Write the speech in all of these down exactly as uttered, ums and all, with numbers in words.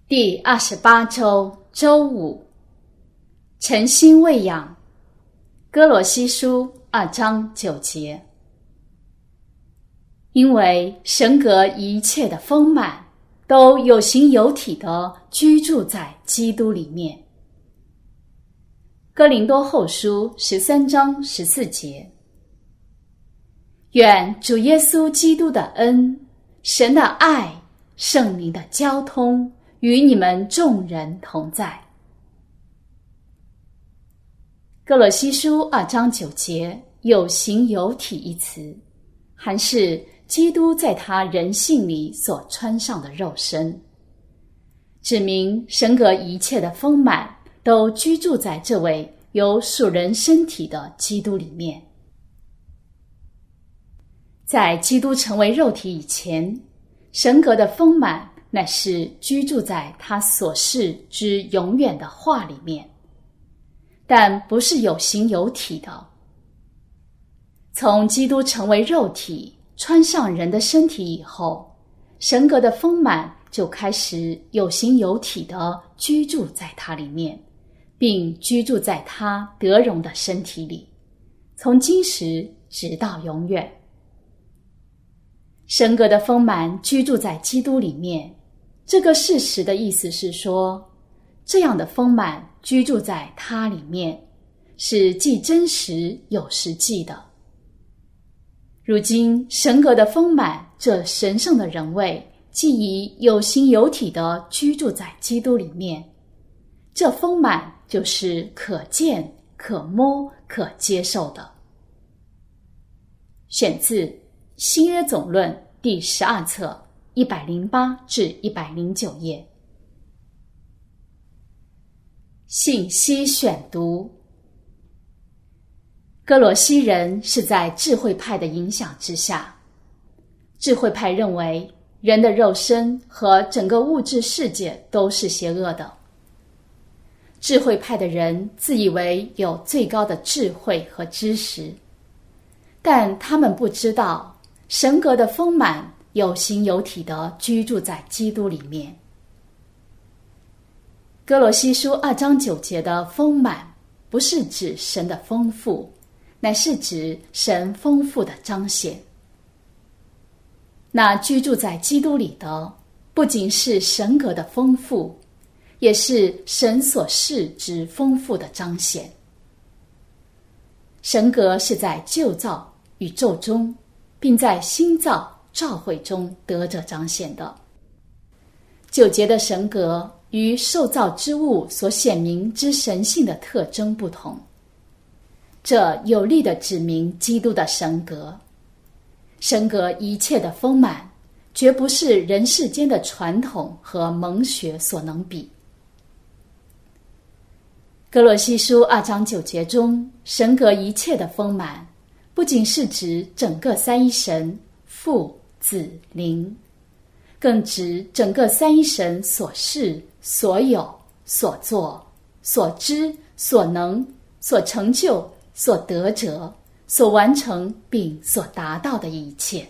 第二十八周周五，诚心喂养。哥罗西书二章九节。因为神格一切的丰满都有形有体地居住在基督里面。哥林多后书十三章十四节。愿主耶稣基督的恩、神的爱、圣灵的交通与你们众人同在。哥罗西书二章九节有形有体一词，含是基督在他人性里所穿上的肉身，指明神格一切的丰满都居住在这位有属人身体的基督里面。在基督成为肉体以前，神格的丰满乃是居住在他所示之永远的话里面，但不是有形有体的。从基督成为肉体，穿上人的身体以后，神格的丰满就开始有形有体的居住在他里面，并居住在他得荣的身体里，从今时直到永远。神格的丰满居住在基督里面，这个事实的意思是说，这样的丰满居住在他里面，是既真实又实际的。如今神格的丰满这神圣的人位既已有形有体的居住在基督里面，这丰满就是可见、可摸、可接受的。选自新约总论第十二册一百零八至一百零九页。信息选读。哥罗西人是在智慧派的影响之下，智慧派认为人的肉身和整个物质世界都是邪恶的。智慧派的人自以为有最高的智慧和知识，但他们不知道神格的丰满有形有体的居住在基督里面。哥罗西书二章九节的丰满不是指神的丰富，乃是指神丰富的彰显。那居住在基督里的不仅是神格的丰富，也是神所示之丰富的彰显。神格是在旧造宇宙中，并在新造召会中得着彰显的。九节的神格与受造之物所显明之神性的特征不同，这有力地指明基督的神格。神格一切的丰满，绝不是人世间的传统和蒙学所能比。哥罗西书二章九节中，神格一切的丰满，不仅是指整个三一神父、子、灵，更指整个三一神所示、所有、所做、所知、所能、所成就、所得着、所完成并所达到的一切。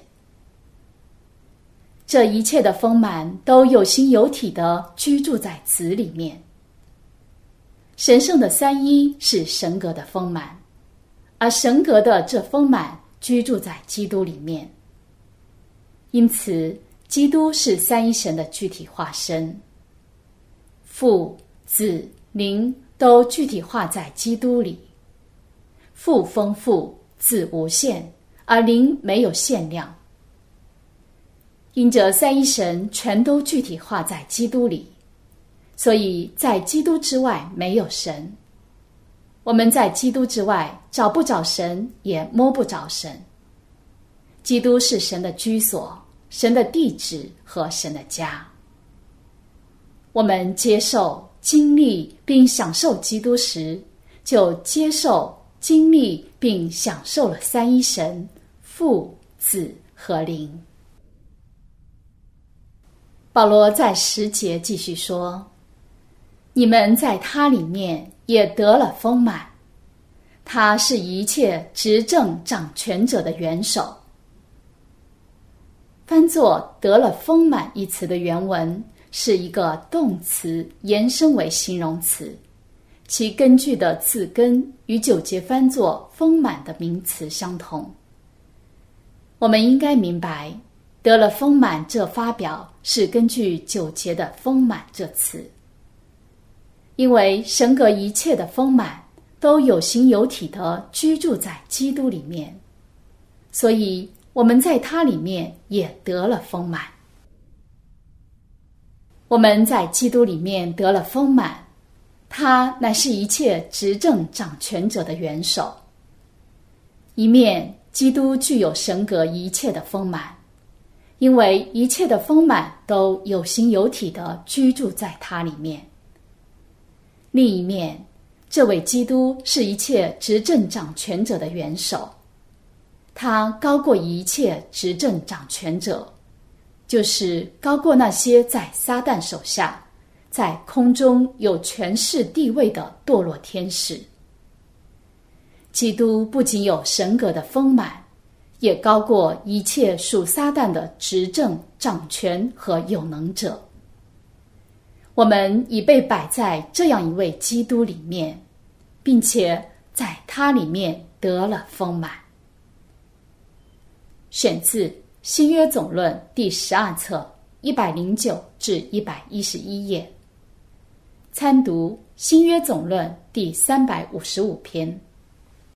这一切的丰满都有形有体地居住在子里面。神圣的三一是神格的丰满，而神格的这丰满居住在基督里面。因此基督是三一神的具体化身，父、子、灵都具体化在基督里。父丰富，子无限，而灵没有限量。因着三一神全都具体化在基督里，所以在基督之外没有神。我们在基督之外找不着神，也摸不着神。基督是神的居所，神的地址和神的家。我们接受、经历并享受基督时，就接受、经历并享受了三一神、父、子和灵。保罗在十节继续说，你们在他里面也得了丰满，他是一切执政掌权者的元首。翻作得了丰满一词的原文是一个动词延伸为形容词，其根据的字根与九节翻作丰满的名词相同。我们应该明白，得了丰满这发表是根据九节的丰满这词，因为神格一切的丰满都有形有体地居住在基督里面，所以我们在他里面也得了丰满。我们在基督里面得了丰满，他乃是一切执政掌权者的元首。一面，基督具有神格一切的丰满，因为一切的丰满都有形有体地居住在他里面。另一面，这位基督是一切执政掌权者的元首，他高过一切执政掌权者，就是高过那些在撒旦手下，在空中有权势地位的堕落天使。基督不仅有神格的丰满，也高过一切属撒旦的执政掌权和有能者。我们已被摆在这样一位基督里面，并且在他里面得了丰满。选自新约总论第十二册一百零九至一百一十一页，参读新约总论第三百五十五篇。